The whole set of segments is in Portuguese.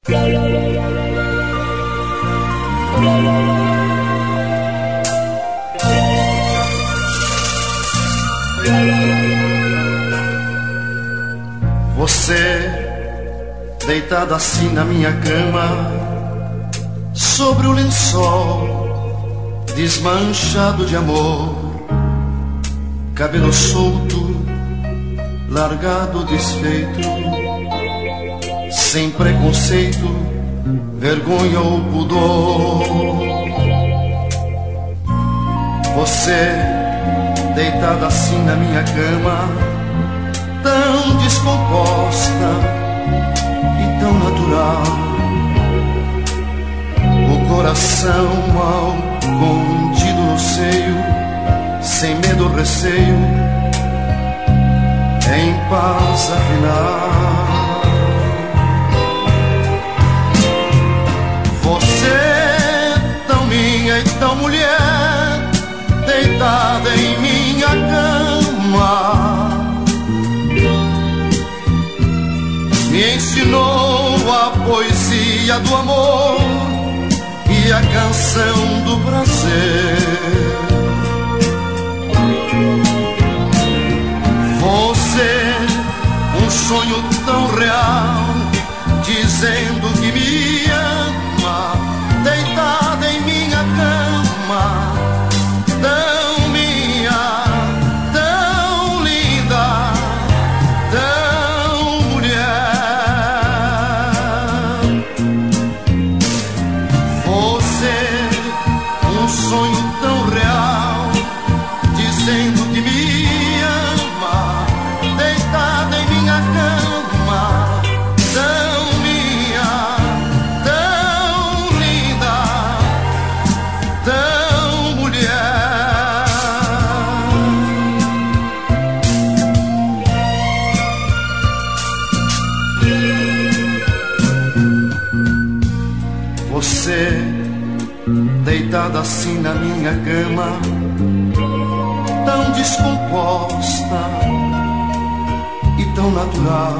Você, deitada assim na minha cama, sobre o lençol, desmanchado de amor, cabelo solto, largado, desfeito, sem preconceito, vergonha ou pudor. Você, deitada assim na minha cama, tão descomposta e tão natural, o coração mal contido no seio, sem medo ou receio, em paz afinal. Você, tão minha e tão mulher, deitada em minha cama, me ensinou a poesia do amor e a canção do prazer. Você, um sonho tão real, dizendo que me ama, deitada em minha cama, tão minha, tão linda, tão mulher. Você, um sonho tão real, dizendo que me ama, deitada em minha cama, tão minha, tão linda, tão mulher. Você, deitada assim na minha cama, tão descomposta e tão natural,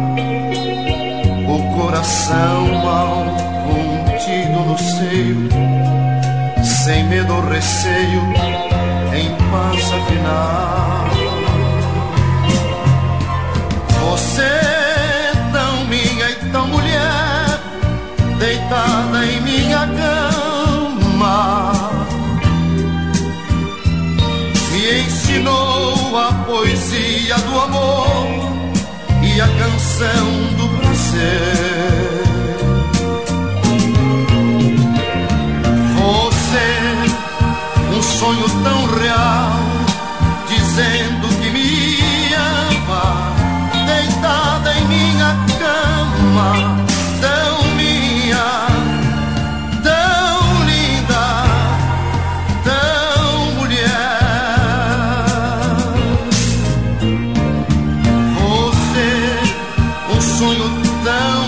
o coração mal contido no seio, sem medo ou receio, em paz afinal. Você, tão minha e tão mulher, deitada em minha cama, me ensinou a poesia do amor e a canção do prazer. Você, um sonho tão real, dizendo que me ama, deitada em minha cama, tão minha, tão linda, tão mulher. Você, um sonho tão